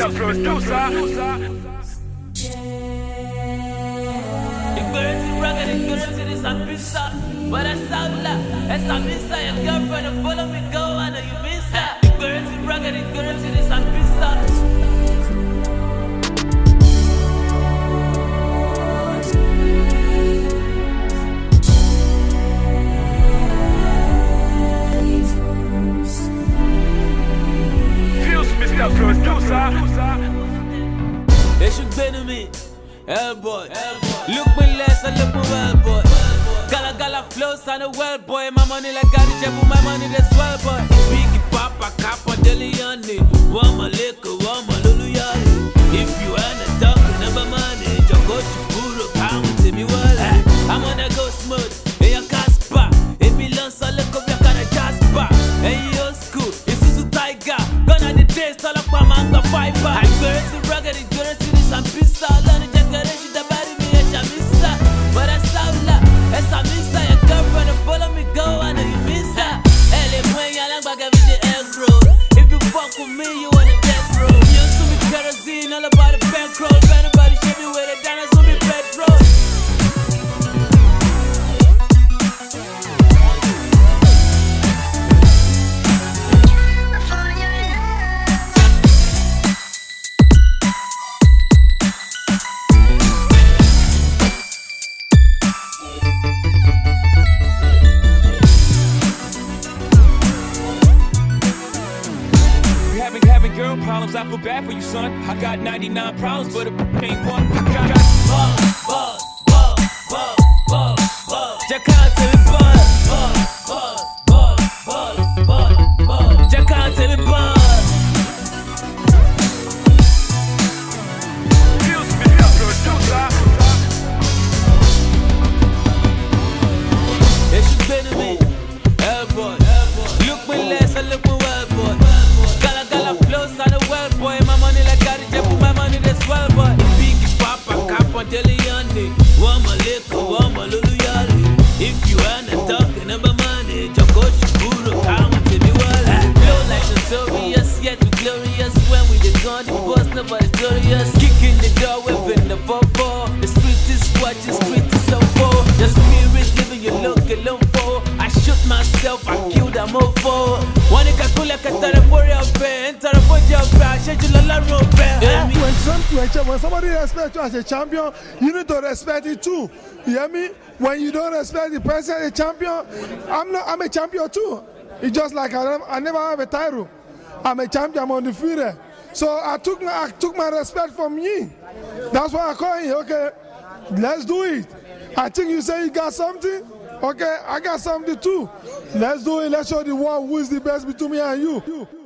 Mr. Producer. But that's how that's how Missa, your girlfriend follow me, go, I know you miss her. Ignorance is rugged, ignorance is a Fuse Mr. Producer. They should be to me, boy. Look me less, I look me well, boy. Gala flows on the well, boy. My money like got it, but my money that's well, boy. Biggie Papa, Kappa, Deliani. Wama Leko, Wama Luluyari. If you ain't a dog, never money. Joko Chukuru, come to me, well. I'm gonna go smooth, and your Caspa. It belongs to look up your kind of Jasper. And you school, it's Susu Tiger. Gonna the days, all up my manga fiber. I'm going to rugged, it's going to this, I'm pissed out. Learn the decoration, the body, me, and Jamisa. But that's how esa misa, your girlfriend follow me, go, I know you miss her. Elle est moins y'a back every day aggro. If you fuck with me, you on the death row. You see me kerosene, all about the bankroll. Anybody show me where they down, I saw me petrol. Having girl problems, I feel bad for you, son. I got 99 problems, but it ain't one. I got buzz. Just can't tell me buzz. Just can't tell me buzz. Fuse Mr. Producer. They should be to me, boy. Look me less, I look me well, boy. Flows on the well, boy. My money like got it, but my money that's well, boy. Biggie Papa, Kappa, Deliani. Wama Leko, Wama Luluyari. If you ain't a dog, never money. Joko Shukuru, come to me, well. Flow like notorious, yet we glorious. When we the gun, the boss, nobody's glorious. Kicking the door, whipping the 4-4. The street is watching, street is so full. The spirit giving you look alone for. I shoot myself, I killed a mofo. One nigga cool like a territorial fan. When somebody respects you as a champion, you need to respect it too. You hear me? When you don't respect the person as a champion, I'm a champion too. It's just like I never have a title. I'm a champion, I'm undefeated. So I took my respect from you. That's why I call you. Okay, let's do it. I think you say you got something. Okay, I got something too. Let's do it. Let's show the world who is the best between me and you.